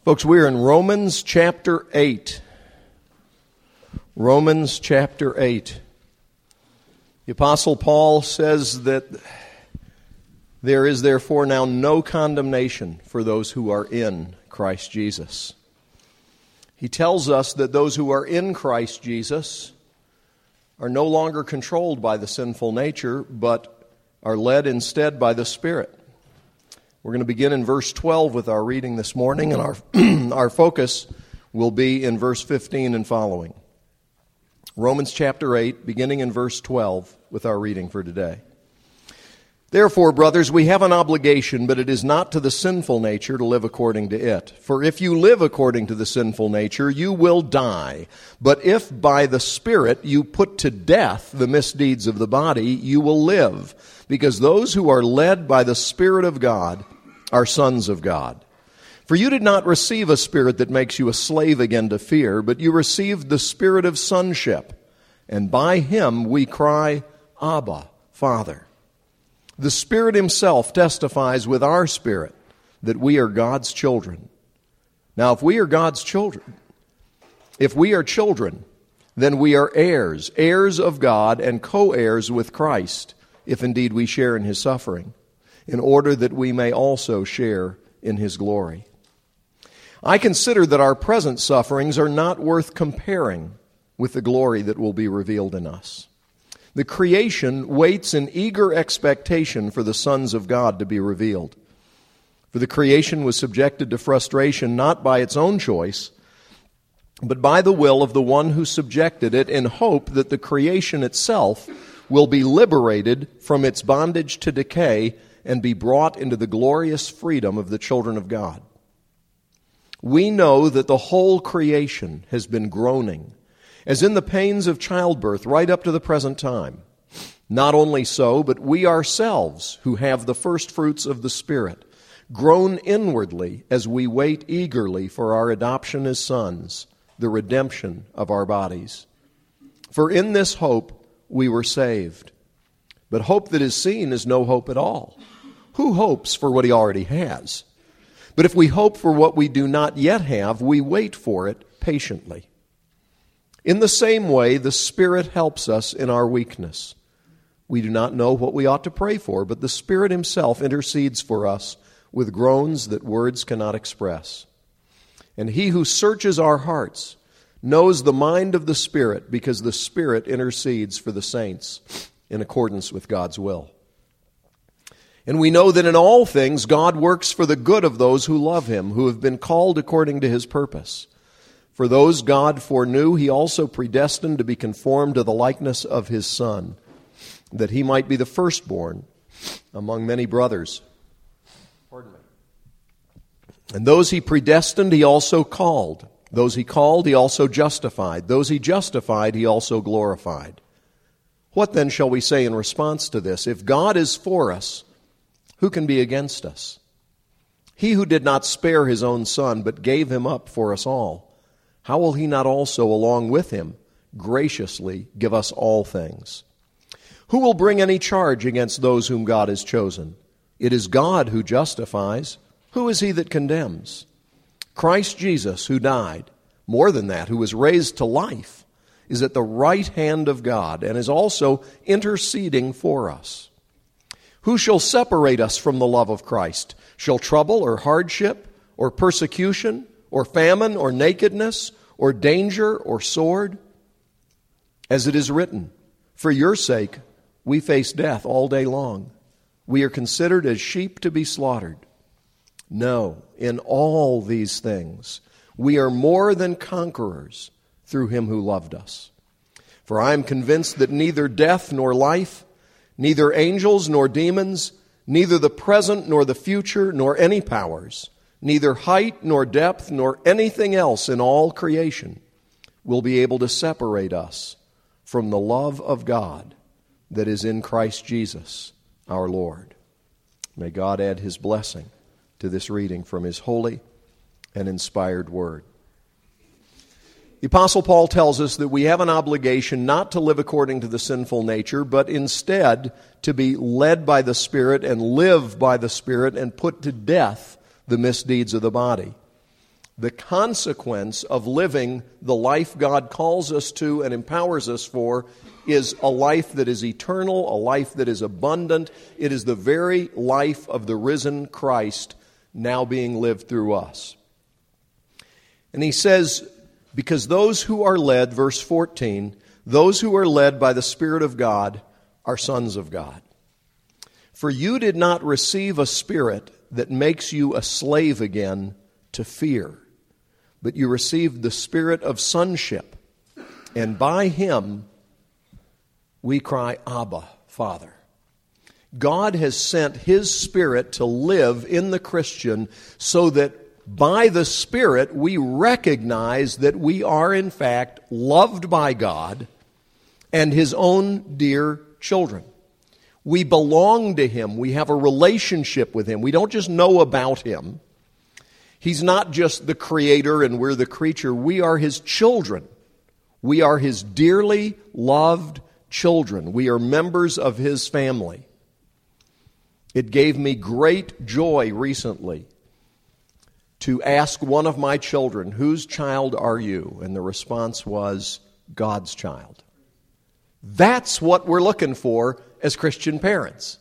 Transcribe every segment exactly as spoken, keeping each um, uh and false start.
Folks, we're in Romans chapter eight. Romans chapter eight. The Apostle Paul says that there is therefore now no condemnation for those who are in Christ Jesus. He tells us that those who are in Christ Jesus are no longer controlled by the sinful nature, but are led instead by the Spirit. We're going to begin in verse twelve with our reading this morning, and our, our focus will be in verse fifteen and following. Romans chapter eight, beginning in verse twelve with our reading for today. Therefore, brothers, we have an obligation, but it is not to the sinful nature to live according to it. For if you live according to the sinful nature, you will die. But if by the Spirit you put to death the misdeeds of the body, you will live. Because those who are led by the Spirit of God are sons of God. For you did not receive a spirit that makes you a slave again to fear, but you received the Spirit of sonship. And by Him we cry, Abba, Father. The Spirit Himself testifies with our spirit that we are God's children. Now, if we are God's children, if we are children, then we are heirs, heirs of God and co-heirs with Christ, if indeed we share in His suffering, in order that we may also share in His glory. I consider that our present sufferings are not worth comparing with the glory that will be revealed in us. The creation waits in eager expectation for the sons of God to be revealed. For the creation was subjected to frustration not by its own choice, but by the will of the one who subjected it, in hope that the creation itself will be liberated from its bondage to decay and be brought into the glorious freedom of the children of God. We know that the whole creation has been groaning, as in the pains of childbirth, right up to the present time. Not only so, but we ourselves, who have the first fruits of the Spirit, groan inwardly as we wait eagerly for our adoption as sons, the redemption of our bodies. For in this hope we were saved. But hope that is seen is no hope at all. Who hopes for what he already has? But if we hope for what we do not yet have, we wait for it patiently. In the same way, the Spirit helps us in our weakness. We do not know what we ought to pray for, but the Spirit Himself intercedes for us with groans that words cannot express. And He who searches our hearts knows the mind of the Spirit, because the Spirit intercedes for the saints in accordance with God's will. And we know that in all things God works for the good of those who love Him, who have been called according to His purpose. For those God foreknew, He also predestined to be conformed to the likeness of His Son, that He might be the firstborn among many brothers. Pardon me. And those He predestined, He also called. Those He called, He also justified. Those He justified, He also glorified. What then shall we say in response to this? If God is for us, who can be against us? He who did not spare His own Son, but gave Him up for us all, how will He not also, along with Him, graciously give us all things? Who will bring any charge against those whom God has chosen? It is God who justifies. Who is he that condemns? Christ Jesus, who died, more than that, who was raised to life, is at the right hand of God and is also interceding for us. Who shall separate us from the love of Christ? Shall trouble or hardship or persecution or famine or nakedness or danger or sword? As it is written, for your sake we face death all day long. We are considered as sheep to be slaughtered. No, in all these things we are more than conquerors through Him who loved us. For I am convinced that neither death nor life, neither angels nor demons, neither the present nor the future, nor any powers, neither height nor depth nor anything else in all creation will be able to separate us from the love of God that is in Christ Jesus our Lord. May God add His blessing to this reading from His holy and inspired word. The Apostle Paul tells us that we have an obligation not to live according to the sinful nature, but instead to be led by the Spirit and live by the Spirit and put to death the misdeeds of the body. the consequence of living the life God calls us to and empowers us for is a life that is eternal, a life that is abundant. It is the very life of the risen Christ now being lived through us. And he says, because those who are led, verse fourteen, those who are led by the Spirit of God are sons of God. For you did not receive a spirit that makes you a slave again to fear, but you received the spirit of sonship, and by him we cry, Abba, Father. God has sent his Spirit to live in the Christian so that by the Spirit we recognize that we are in fact loved by God and his own dear children. We belong to him. We have a relationship with him. We don't just know about him. He's not just the creator and we're the creature. We are his children. We are his dearly loved children. We are members of his family. It gave me great joy recently to ask one of my children, whose child are you? And the response was, God's child. That's what we're looking for as Christian parents.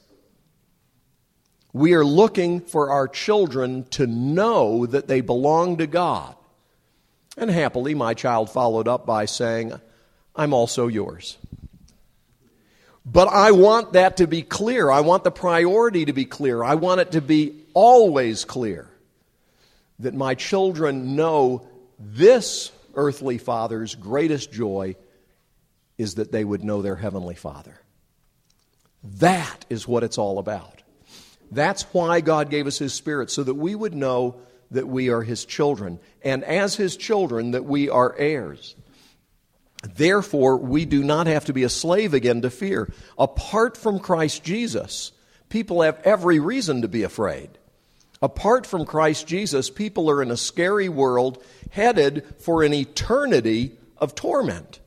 We are looking for our children to know that they belong to God. And happily, my child followed up by saying, I'm also yours. But I want that to be clear. I want the priority to be clear. I want it to be always clear that my children know this earthly father's greatest joy is that they would know their heavenly Father. That is what it's all about. That's why God gave us his Spirit, so that we would know that we are his children, and as his children, that we are heirs. Therefore, we do not have to be a slave again to fear. Apart from Christ Jesus, people have every reason to be afraid. Apart from Christ Jesus, people are in a scary world headed for an eternity of torment.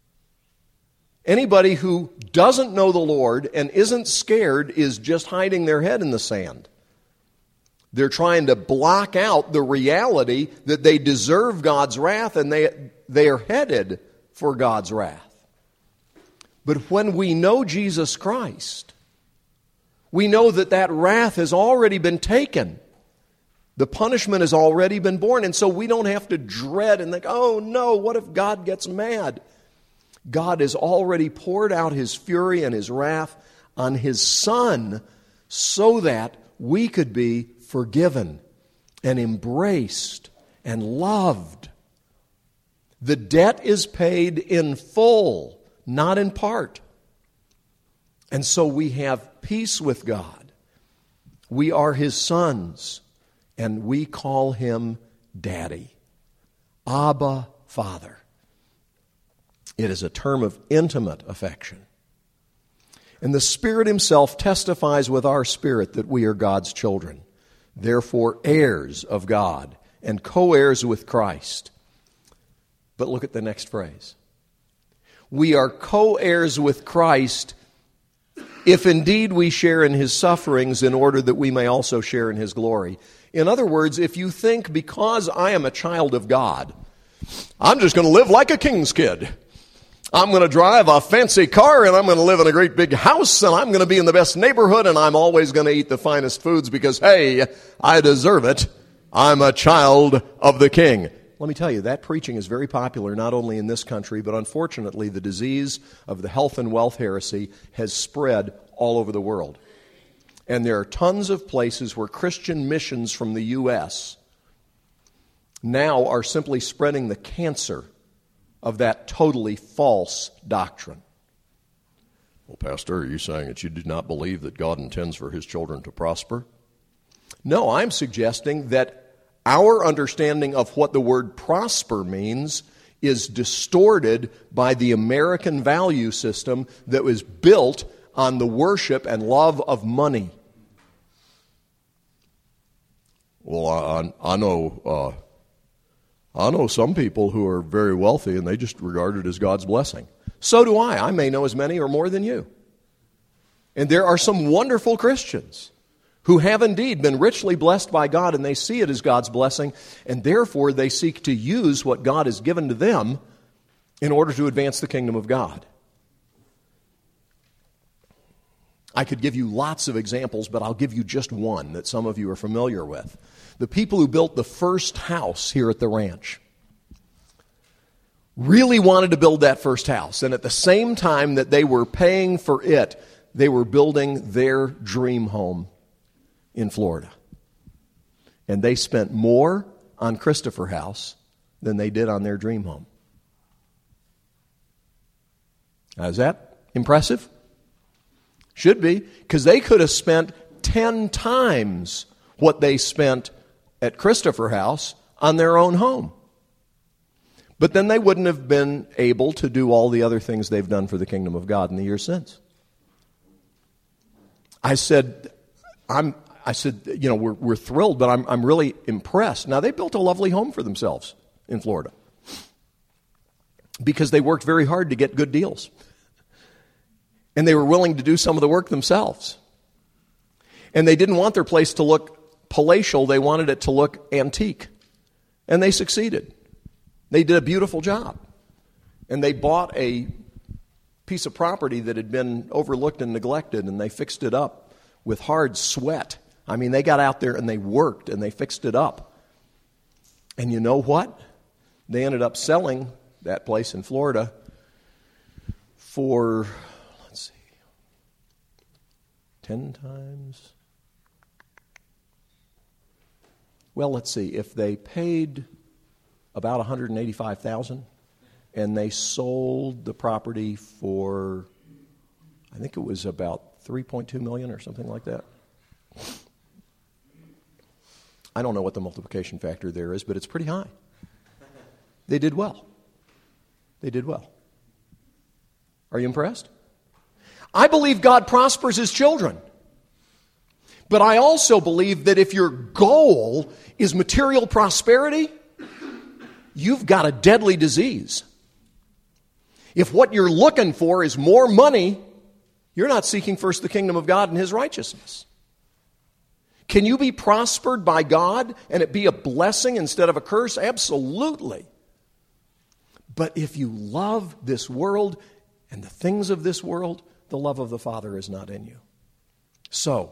Anybody who doesn't know the Lord and isn't scared is just hiding their head in the sand. They're trying to block out the reality that they deserve God's wrath and they, they are headed for God's wrath. But when we know Jesus Christ, we know that that wrath has already been taken. The punishment has already been borne, and so we don't have to dread and think, oh no, what if God gets mad? God has already poured out his fury and his wrath on his Son so that we could be forgiven and embraced and loved. The debt is paid in full, not in part. And so we have peace with God. We are his sons, and we call him Daddy. Abba, Father. It is a term of intimate affection. And the Spirit himself testifies with our spirit that we are God's children. Therefore, heirs of God and co-heirs with Christ. But look at the next phrase. We are co-heirs with Christ if indeed we share in his sufferings in order that we may also share in his glory. In other words, if you think because I am a child of God, I'm just going to live like a king's kid. I'm going to drive a fancy car and I'm going to live in a great big house and I'm going to be in the best neighborhood and I'm always going to eat the finest foods because, hey, I deserve it. I'm a child of the king. Let me tell you, that preaching is very popular not only in this country, but unfortunately the disease of the health and wealth heresy has spread all over the world. And there are tons of places where Christian missions from the U S now are simply spreading the cancer of that totally false doctrine. Well, Pastor, are you saying that you do not believe that God intends for his children to prosper? No, I'm suggesting that our understanding of what the word prosper means is distorted by the American value system that was built on the worship and love of money. Well, I, I know... Uh, I know some people who are very wealthy and they just regard it as God's blessing. So do I. I may know as many or more than you. And there are some wonderful Christians who have indeed been richly blessed by God, and they see it as God's blessing, and therefore they seek to use what God has given to them in order to advance the kingdom of God. I could give you lots of examples, but I'll give you just one that some of you are familiar with. The people who built the first house here at the ranch really wanted to build that first house, and at the same time that they were paying for it, they were building their dream home in Florida. And they spent more on Christopher House than they did on their dream home. Now, is that impressive? Should be, because they could have spent ten times what they spent at Christopher House on their own home. But then they wouldn't have been able to do all the other things they've done for the kingdom of God in the years since. I said, I'm, I said, you know, we're, we're thrilled, but I'm, I'm really impressed. Now, they built a lovely home for themselves in Florida because they worked very hard to get good deals. And they were willing to do some of the work themselves. And they didn't want their place to look palatial. They wanted it to look antique. And they succeeded. They did a beautiful job. And they bought a piece of property that had been overlooked and neglected, and they fixed it up with hard sweat. I mean, they got out there and they worked and they fixed it up. And you know what? They ended up selling that place in Florida for... Ten times? Well, let's see. If they paid about one hundred eighty-five thousand dollars and they sold the property for, I think it was about three point two million dollars or something like that. I don't know what the multiplication factor there is, but it's pretty high. They did well. They did well. Are you impressed? I believe God prospers His children. But I also believe that if your goal is material prosperity, you've got a deadly disease. If what you're looking for is more money, you're not seeking first the kingdom of God and His righteousness. Can you be prospered by God and it be a blessing instead of a curse? Absolutely. But if you love this world and the things of this world, the love of the Father is not in you. So,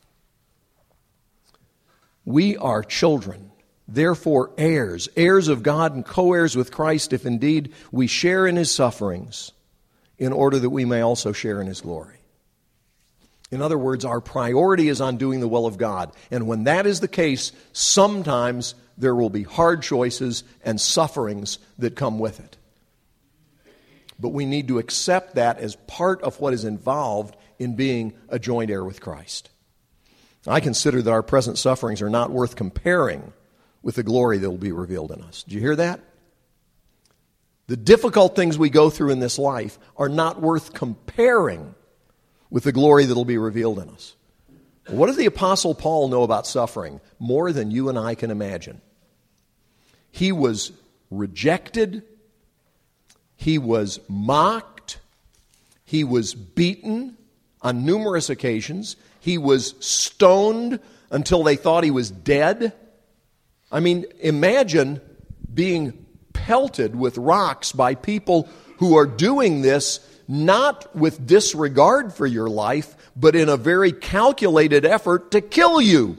we are children, therefore heirs, heirs of God and co-heirs with Christ, if indeed we share in His sufferings, in order that we may also share in His glory. In other words, our priority is on doing the will of God. And when that is the case, sometimes there will be hard choices and sufferings that come with it. But we need to accept that as part of what is involved in being a joint heir with Christ. I consider that our present sufferings are not worth comparing with the glory that will be revealed in us. Did you hear that? The difficult things we go through in this life are not worth comparing with the glory that will be revealed in us. What does the Apostle Paul know about suffering? More than you and I can imagine. He was rejected. He was mocked. He was beaten on numerous occasions. He was stoned until they thought he was dead. I mean, imagine being pelted with rocks by people who are doing this not with disregard for your life, but in a very calculated effort to kill you.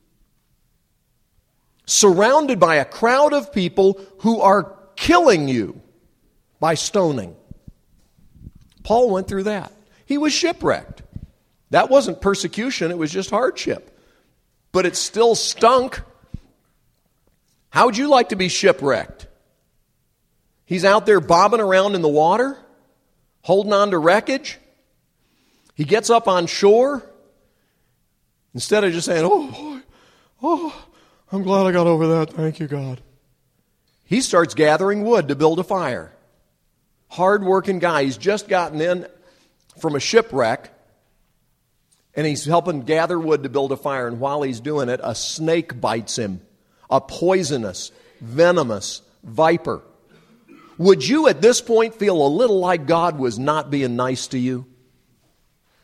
Surrounded by a crowd of people who are killing you by stoning. Paul went through that. He was shipwrecked. That wasn't persecution, it was just hardship. But it still stunk. How would you like to be shipwrecked? He's out there bobbing around in the water, holding on to wreckage. He gets up on shore. Instead of just saying, oh, oh, I'm glad I got over that. Thank you, God. He starts gathering wood to build a fire. Hard-working guy. He's just gotten in from a shipwreck, and he's helping gather wood to build a fire. And while he's doing it, a snake bites him. A poisonous, venomous viper. Would you at this point feel a little like God was not being nice to you?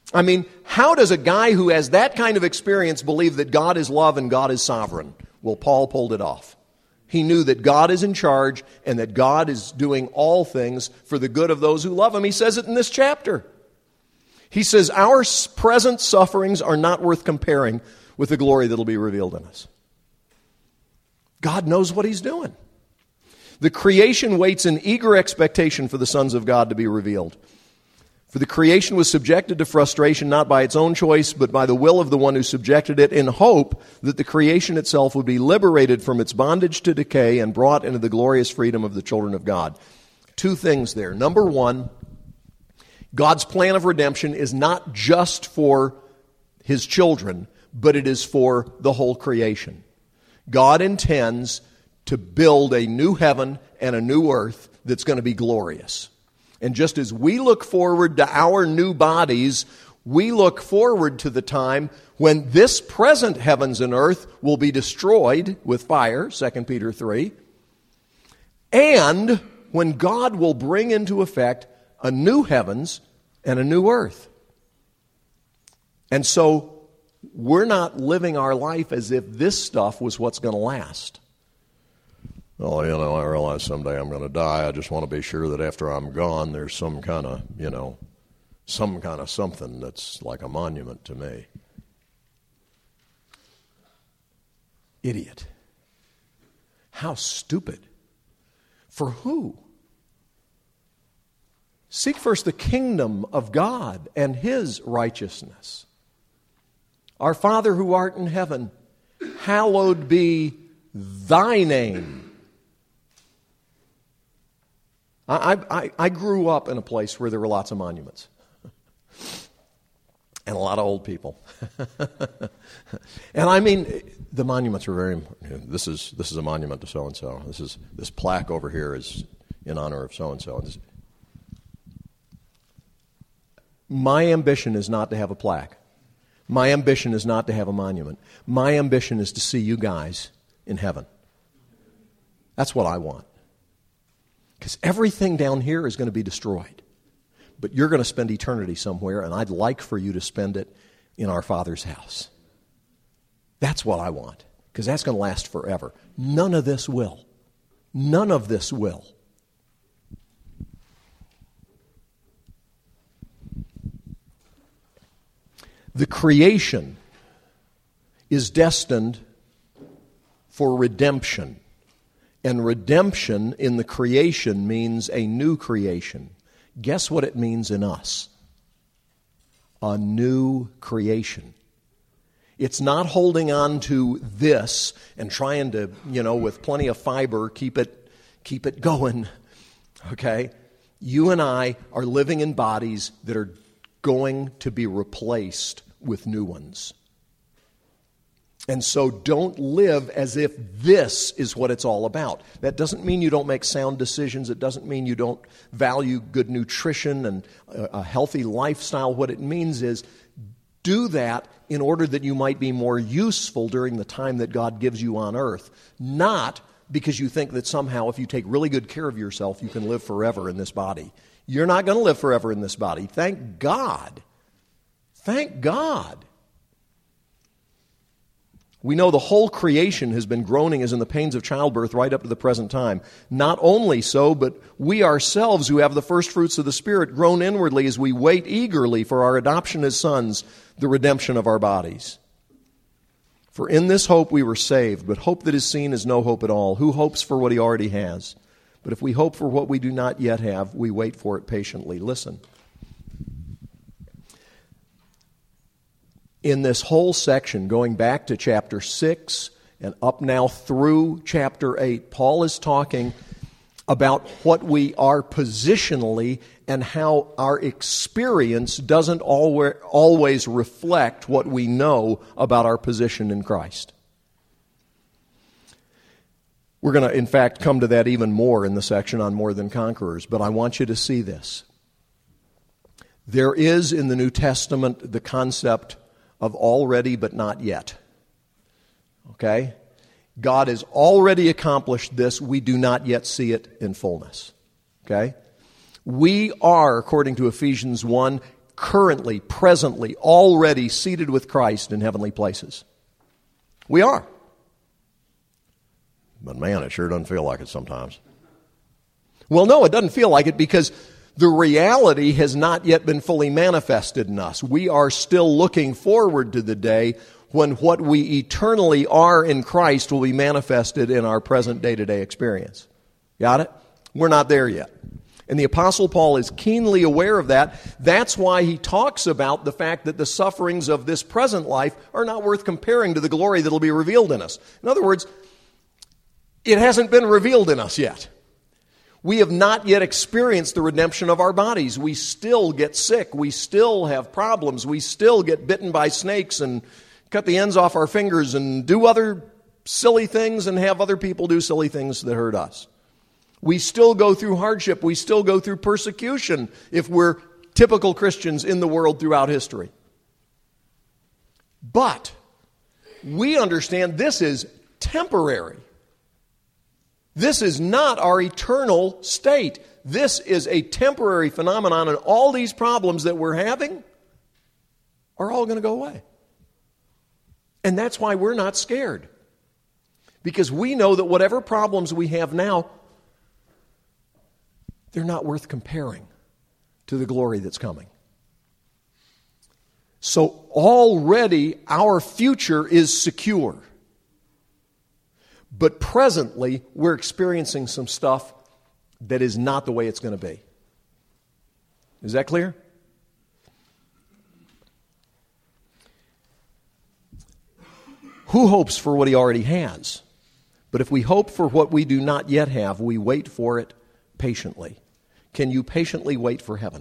I mean, how does a guy who has that kind of experience believe that God is love and God is sovereign? Well, Paul pulled it off. He knew that God is in charge and that God is doing all things for the good of those who love Him. He says it in this chapter. He says, our present sufferings are not worth comparing with the glory that will be revealed in us. God knows what He's doing. The creation waits in eager expectation for the sons of God to be revealed. For the creation was subjected to frustration not by its own choice, but by the will of the one who subjected it, in hope that the creation itself would be liberated from its bondage to decay and brought into the glorious freedom of the children of God. Two things there. Number one, God's plan of redemption is not just for His children, but it is for the whole creation. God intends to build a new heaven and a new earth that's going to be glorious. And just as we look forward to our new bodies, we look forward to the time when this present heavens and earth will be destroyed with fire, Second Peter three, and when God will bring into effect a new heavens and a new earth. And so we're not living our life as if this stuff was what's going to last. Well, you know, I realize someday I'm going to die. I just want to be sure that after I'm gone, there's some kind of, you know, some kind of something that's like a monument to me. Idiot. How stupid. For who? Seek first the kingdom of God and His righteousness. Our Father who art in heaven, hallowed be Thy name. I, I, I grew up in a place where there were lots of monuments and a lot of old people. And I mean, the monuments were very, this is this is a monument to so-and-so. This is this plaque over here is in honor of so-and-so. My ambition is not to have a plaque. My ambition is not to have a monument. My ambition is to see you guys in heaven. That's what I want. Because everything down here is going to be destroyed. But you're going to spend eternity somewhere, and I'd like for you to spend it in our Father's house. That's what I want, because that's going to last forever. None of this will. None of this will. The creation is destined for redemption. And redemption in the creation means a new creation. Guess what it means in us? A new creation. It's not holding on to this and trying to, you know, with plenty of fiber, keep it, keep it going. Okay? You and I are living in bodies that are going to be replaced with new ones. And so don't live as if this is what it's all about. That doesn't mean you don't make sound decisions. It doesn't mean you don't value good nutrition and a healthy lifestyle. What it means is do that in order that you might be more useful during the time that God gives you on earth, not because you think that somehow if you take really good care of yourself, you can live forever in this body. You're not going to live forever in this body. Thank God. Thank God. We know the whole creation has been groaning as in the pains of childbirth right up to the present time. Not only so, but we ourselves who have the first fruits of the Spirit groan inwardly as we wait eagerly for our adoption as sons, the redemption of our bodies. For in this hope we were saved, but hope that is seen is no hope at all. Who hopes for what he already has? But if we hope for what we do not yet have, we wait for it patiently. Listen. In this whole section, going back to chapter six and up now through chapter eight, Paul is talking about what we are positionally and how our experience doesn't always reflect what we know about our position in Christ. We're going to, in fact, come to that even more in the section on More Than Conquerors, but I want you to see this. There is in the New Testament the concept of already but not yet. Okay? God has already accomplished this. We do not yet see it in fullness. Okay? We are, according to Ephesians one, currently, presently, already seated with Christ in heavenly places. We are. But man, it sure doesn't feel like it sometimes. Well, no, it doesn't feel like it because the reality has not yet been fully manifested in us. We are still looking forward to the day when what we eternally are in Christ will be manifested in our present day-to-day experience. Got it? We're not there yet. And the Apostle Paul is keenly aware of that. That's why he talks about the fact that the sufferings of this present life are not worth comparing to the glory that will be revealed in us. In other words, it hasn't been revealed in us yet. We have not yet experienced the redemption of our bodies. We still get sick. We still have problems. We still get bitten by snakes and cut the ends off our fingers and do other silly things and have other people do silly things that hurt us. We still go through hardship. We still go through persecution if we're typical Christians in the world throughout history. But we understand this is temporary. This is not our eternal state. This is a temporary phenomenon, and all these problems that we're having are all going to go away. And that's why we're not scared. Because we know that whatever problems we have now, they're not worth comparing to the glory that's coming. So already our future is secure. But presently, we're experiencing some stuff that is not the way it's going to be. Is that clear? Who hopes for what he already has? But if we hope for what we do not yet have, we wait for it patiently. Can you patiently wait for heaven?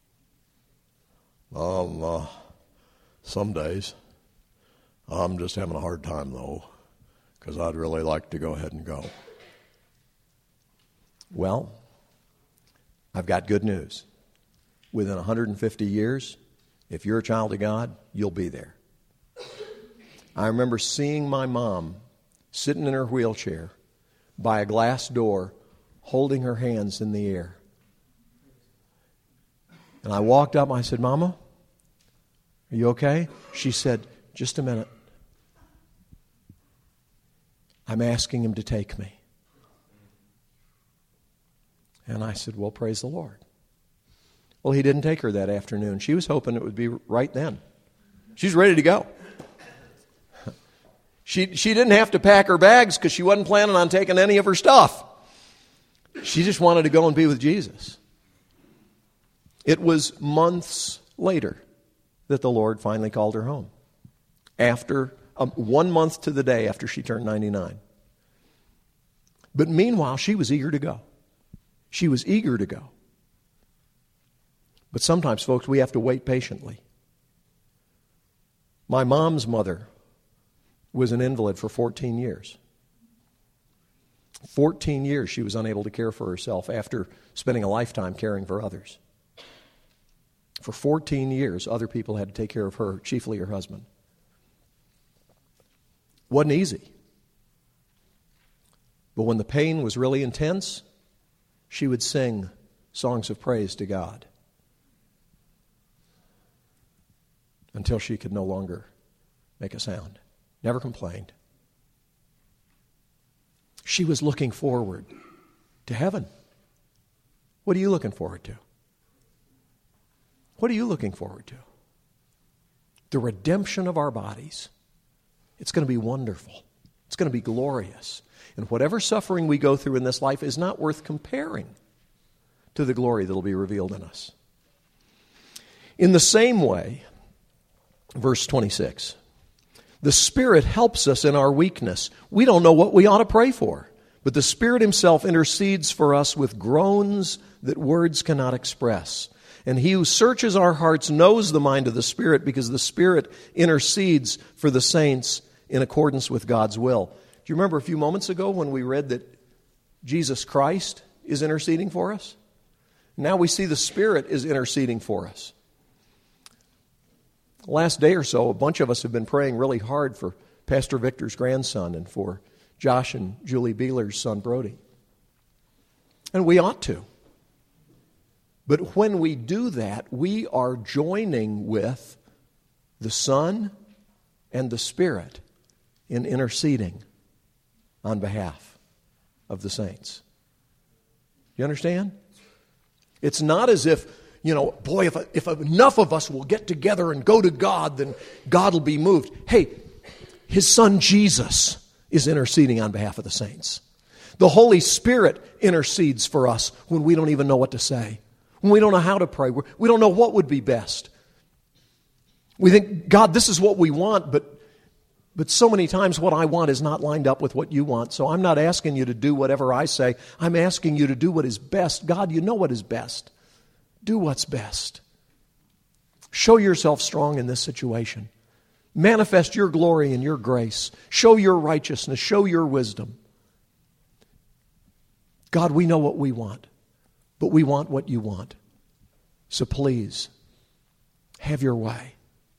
Um, uh, some days. I'm just having a hard time, though, because I'd really like to go ahead and go. Well, I've got good news. Within one hundred fifty years, if you're a child of God, you'll be there. I remember seeing my mom sitting in her wheelchair by a glass door, holding her hands in the air. And I walked up and I said, "Mama, are you okay?" She said, "Just a minute. I'm asking him to take me." And I said, "Well, praise the Lord." Well, he didn't take her that afternoon. She was hoping it would be right then. She's ready to go. She, she didn't have to pack her bags because she wasn't planning on taking any of her stuff. She just wanted to go and be with Jesus. It was months later that the Lord finally called her home. After um, one month to the day after she turned ninety-nine. But meanwhile, she was eager to go. She was eager to go. But sometimes, folks, we have to wait patiently. My mom's mother was an invalid for fourteen years. fourteen years she was unable to care for herself after spending a lifetime caring for others. For fourteen years, other people had to take care of her, chiefly her husband. Wasn't easy. But when the pain was really intense, she would sing songs of praise to God until she could no longer make a sound. Never complained. She was looking forward to heaven. What are you looking forward to? What are you looking forward to? The redemption of our bodies. It's going to be wonderful. It's going to be glorious. And whatever suffering we go through in this life is not worth comparing to the glory that will be revealed in us. In the same way, verse twenty-six, the Spirit helps us in our weakness. We don't know what we ought to pray for, but the Spirit Himself intercedes for us with groans that words cannot express. And He who searches our hearts knows the mind of the Spirit, because the Spirit intercedes for the saints in accordance with God's will. Do you remember a few moments ago when we read that Jesus Christ is interceding for us? Now we see the Spirit is interceding for us. The last day or so, a bunch of us have been praying really hard for Pastor Victor's grandson and for Josh and Julie Beeler's son, Brody. And we ought to. But when we do that, we are joining with the Son and the Spirit in interceding on behalf of the saints. You understand? It's not as if, you know, boy, if, if enough of us will get together and go to God, then God will be moved. Hey, His Son Jesus is interceding on behalf of the saints. The Holy Spirit intercedes for us when we don't even know what to say, when we don't know how to pray, we don't know what would be best. We think, God, this is what we want, but But so many times what I want is not lined up with what you want. So I'm not asking you to do whatever I say. I'm asking you to do what is best. God, you know what is best. Do what's best. Show yourself strong in this situation. Manifest your glory and your grace. Show your righteousness. Show your wisdom. God, we know what we want, but we want what you want. So please, have your way.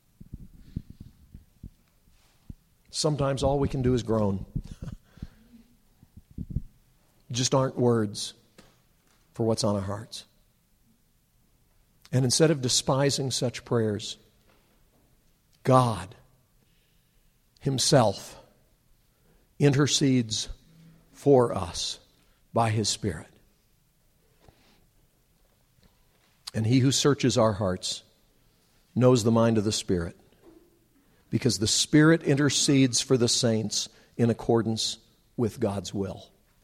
Sometimes all we can do is groan. Just aren't words for what's on our hearts. And instead of despising such prayers, God Himself intercedes for us by His Spirit. And He who searches our hearts knows the mind of the Spirit, because the Spirit intercedes for the saints in accordance with God's will.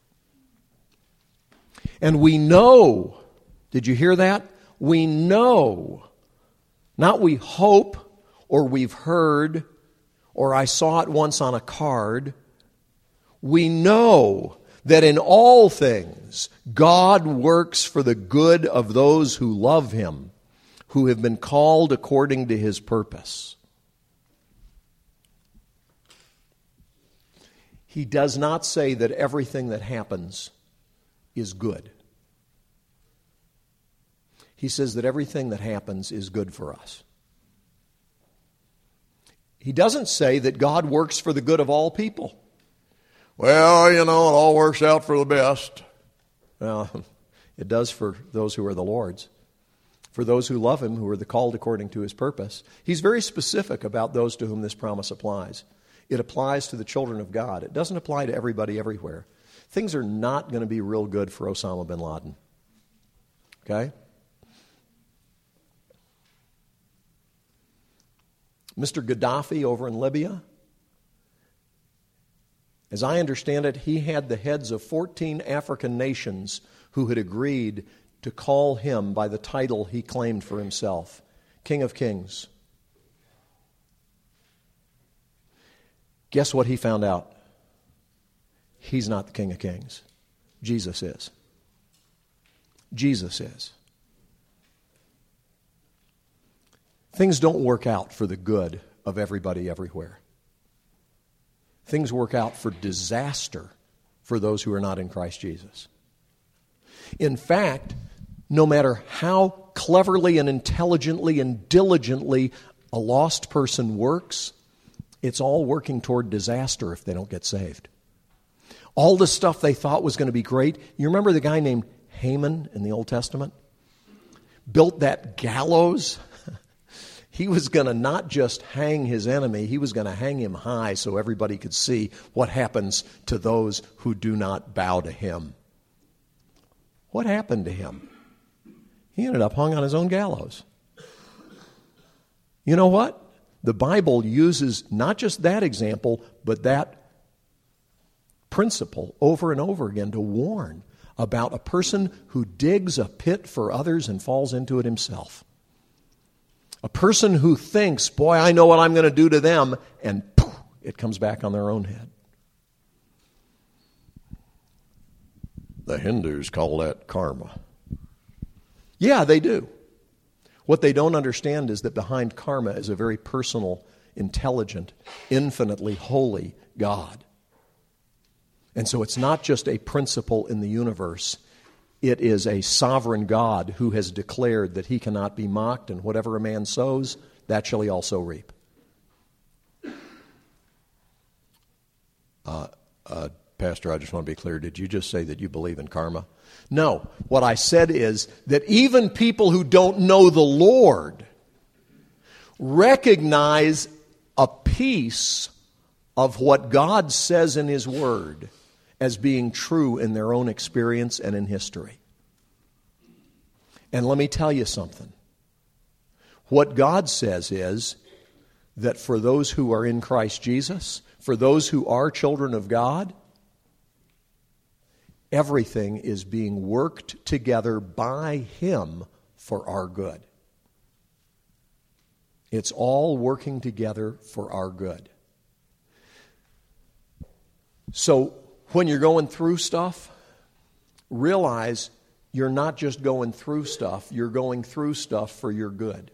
And we know, did you hear that? We know, not we hope, or we've heard, or I saw it once on a card. We know that in all things God works for the good of those who love Him, who have been called according to His purpose. He does not say that everything that happens is good. He says that everything that happens is good for us. He doesn't say that God works for the good of all people. Well, you know, it all works out for the best. Well, it does for those who are the Lord's. For those who love Him, who are the called according to His purpose. He's very specific about those to whom this promise applies. It applies to the children of God. It doesn't apply to everybody everywhere. Things are not going to be real good for Osama bin Laden. Okay? Mister Gaddafi over in Libya, as I understand it, he had the heads of fourteen African nations who had agreed to call him by the title he claimed for himself, King of Kings. Guess what he found out? He's not the King of Kings. Jesus is. Jesus is. Things don't work out for the good of everybody everywhere. Things work out for disaster for those who are not in Christ Jesus. In fact, no matter how cleverly and intelligently and diligently a lost person works, it's all working toward disaster if they don't get saved. All the stuff they thought was going to be great. You remember the guy named Haman in the Old Testament? Built that gallows. He was going to not just hang his enemy, he was going to hang him high so everybody could see what happens to those who do not bow to him. What happened to him? He ended up hung on his own gallows. You know what? The Bible uses not just that example, but that principle over and over again to warn about a person who digs a pit for others and falls into it himself. A person who thinks, boy, I know what I'm going to do to them, and poof, it comes back on their own head. The Hindus call that karma. Yeah, they do. What they don't understand is that behind karma is a very personal, intelligent, infinitely holy God. And so it's not just a principle in the universe. It is a sovereign God who has declared that He cannot be mocked, and whatever a man sows, that shall he also reap. Uh, a Pastor, I just want to be clear. Did you just say that you believe in karma? No. What I said is that even people who don't know the Lord recognize a piece of what God says in His Word as being true in their own experience and in history. And let me tell you something. What God says is that for those who are in Christ Jesus, for those who are children of God, everything is being worked together by Him for our good. It's all working together for our good. So when you're going through stuff, realize you're not just going through stuff, you're going through stuff for your good.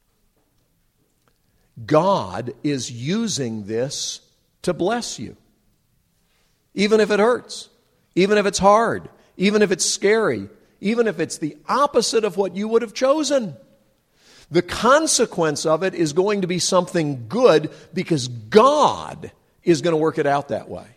God is using this to bless you. Even if it hurts, even if it's hard, even if it's scary, even if it's the opposite of what you would have chosen. The consequence of it is going to be something good because God is going to work it out that way.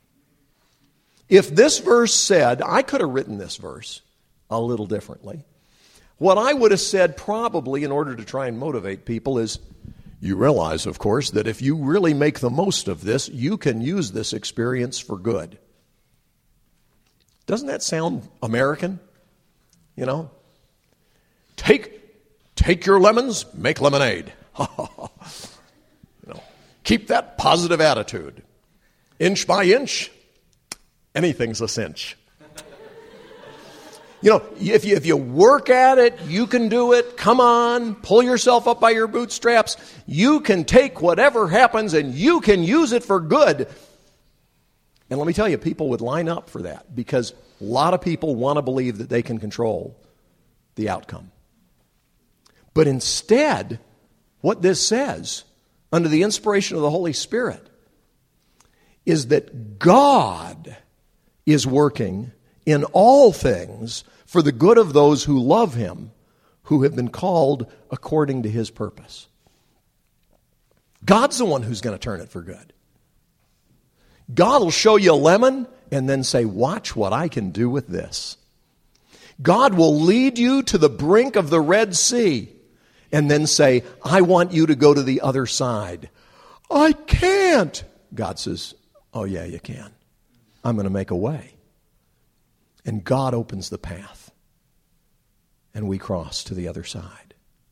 If this verse said, I could have written this verse a little differently. What I would have said probably in order to try and motivate people is, you realize, of course, that if you really make the most of this, you can use this experience for good. Doesn't that sound American? You know? Take, take your lemons, make lemonade. you know, keep that positive attitude. Inch by inch, anything's a cinch. You know, if you, if you work at it, you can do it. Come on, pull yourself up by your bootstraps. You can take whatever happens and you can use it for good. And let me tell you, people would line up for that because a lot of people want to believe that they can control the outcome. But instead, what this says, under the inspiration of the Holy Spirit, is that God is working in all things for the good of those who love Him, who have been called according to His purpose. God's the one who's going to turn it for good. God will show you a lemon and then say, watch what I can do with this. God will lead you to the brink of the Red Sea and then say, I want you to go to the other side. I can't. God says, oh yeah, you can. I'm going to make a way. And God opens the path. And we cross to the other side.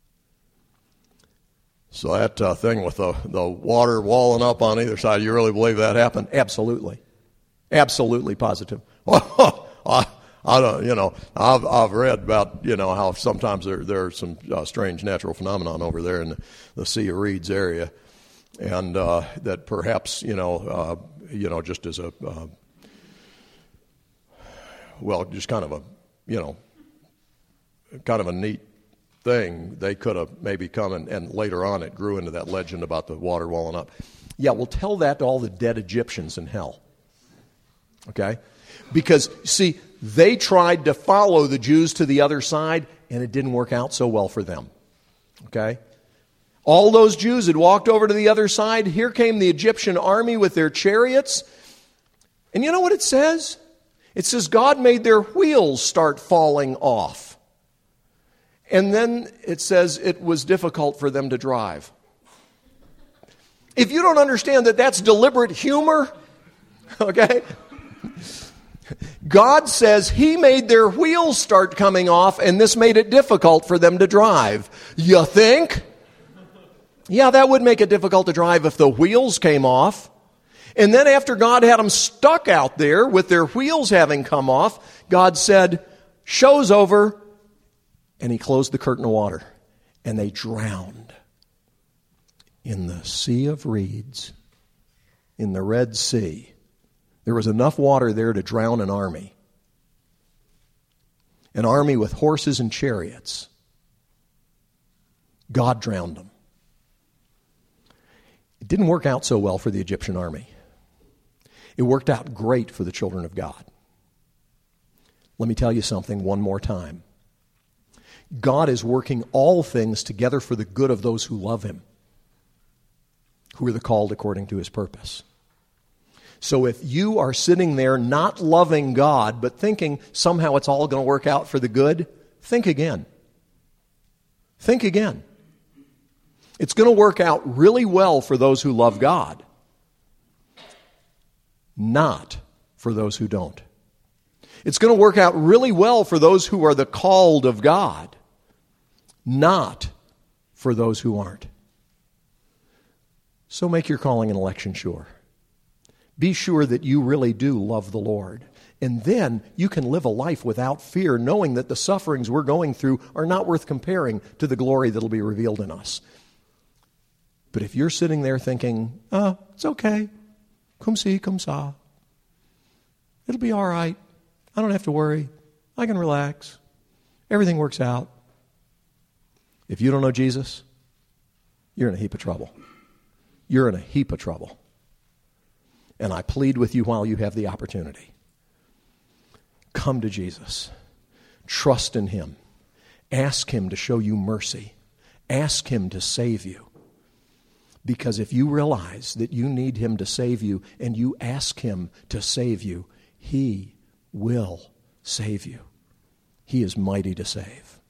So that uh, thing with the, the water walling up on either side, you really believe that happened? Absolutely. Absolutely positive. I, I don't, you know, I've, I've read about, you know, how sometimes there, there are some uh, strange natural phenomenon over there in the, the Sea of Reeds area. And uh, that perhaps, you know, uh, you know, just as a... Uh, Well, just kind of a, you know, kind of a neat thing. They could have maybe come and, and later on it grew into that legend about the water walling up. Yeah, well, tell that to all the dead Egyptians in hell. Okay? Because, see, they tried to follow the Jews to the other side, and it didn't work out so well for them. Okay? All those Jews had walked over to the other side. Here came the Egyptian army with their chariots. And you know what it says? It says God made their wheels start falling off. And then it says it was difficult for them to drive. If you don't understand that that's deliberate humor, okay? God says He made their wheels start coming off and this made it difficult for them to drive. You think? Yeah, that would make it difficult to drive if the wheels came off. And then after God had them stuck out there with their wheels having come off, God said, show's over. And He closed the curtain of water. And they drowned in the Sea of Reeds, in the Red Sea. There was enough water there to drown an army. An army with horses and chariots. God drowned them. It didn't work out so well for the Egyptian army. It worked out great for the children of God. Let me tell you something one more time. God is working all things together for the good of those who love Him, who are the called according to His purpose. So if you are sitting there not loving God, but thinking somehow it's all going to work out for the good, think again. Think again. It's going to work out really well for those who love God, not for those who don't. It's going to work out really well for those who are the called of God, not for those who aren't. So make your calling and election sure. Be sure that you really do love the Lord. And then you can live a life without fear, knowing that the sufferings we're going through are not worth comparing to the glory that will be revealed in us. But if you're sitting there thinking, oh, it's okay, cum si, cum sa, it'll be all right, I don't have to worry, I can relax, everything works out. If you don't know Jesus, you're in a heap of trouble. You're in a heap of trouble. And I plead with you while you have the opportunity. Come to Jesus. Trust in Him. Ask Him to show you mercy. Ask Him to save you. Because if you realize that you need Him to save you and you ask Him to save you, He will save you. He is mighty to save.